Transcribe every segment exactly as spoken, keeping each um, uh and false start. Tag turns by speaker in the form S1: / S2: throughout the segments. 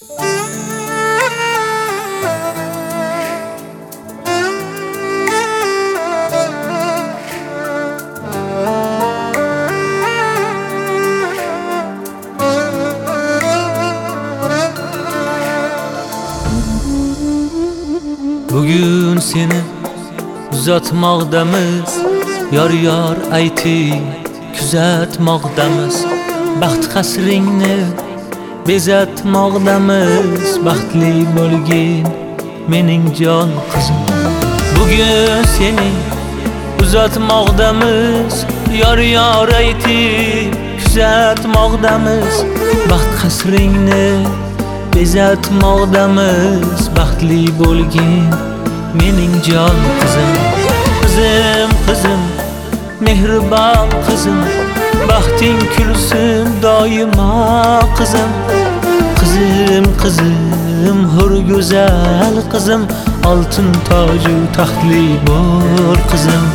S1: Bugün seni uzatmoqdamiz, yor yor aytib kuzatmoqdamiz. Baxt qasringni bezatmoqdamiz, baxtli bo'lgin mening jon qizim. Bugün seni uzatmoqdamiz, yor yor aytib kuzatmoqdamiz. Baxt qasringni bezatmoqdamiz, baxtli bo'lgin mening jon qizim. Qizim, qizim, mehribon qizim, baxting kulsin doimo qizim. Qizim, qizim, hur go'zal qizim, oltin toju taxtli bo'l qizim.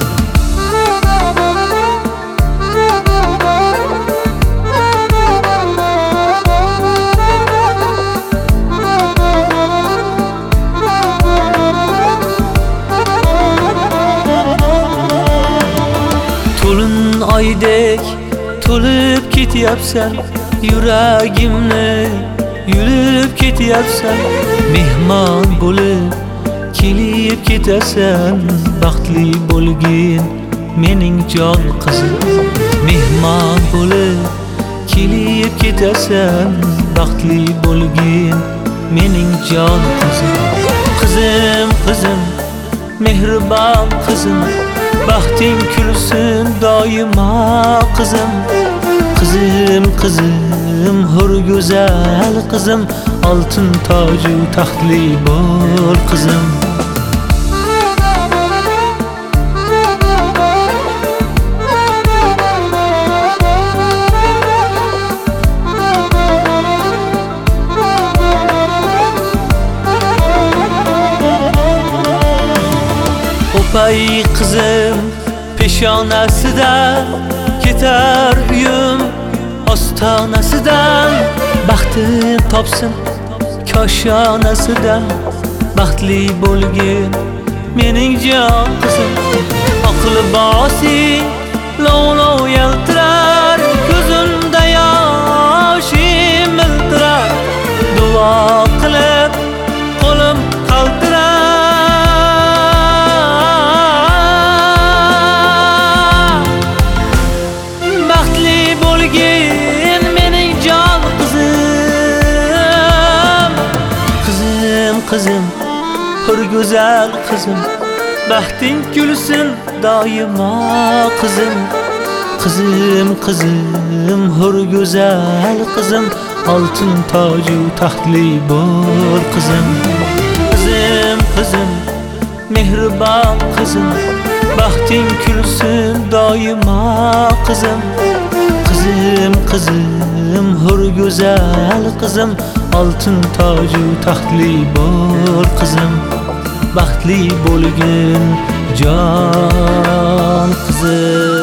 S1: Aydek to'lib ketyapsan, yuragimni yulib ketyapsan. Mehmon bo'lib kelib ketasan, baxtli bo'lgin mening jon qizim. Mehmon bo'lib kelib ketasan, baxtli bo'lgin mening jon qizim. Qizim, qizim, mehribon qizim, baxting kulsin doimo qizim. Qizim, qizim, hur go'zal qizim, oltin toju taxtli bo'l qizim. Opay qizim peshonasidan ketar uyim ostonasidan. Baxtim topsin koshonasidan, baxtli bo'lgin mening jon qizim. Oq libosing lov-lov yaltirar, ko'zimda yoshim miltirar. Duo qilib qo'lim qaltirar. Qizim, hur go'zal qizim, baxting kulsin doimo qizim. Qizim, qizim, hur go'zal qizim, oltin toju taxtli bo'l qizim. Qizim, qizim, mehribon qizim, baxting kulsin doimo qizim. Qizim, qizim, hur go'zal qizim, oltin toju taxtli bo'l qizim. Baxtli bo'lgin jon qizim.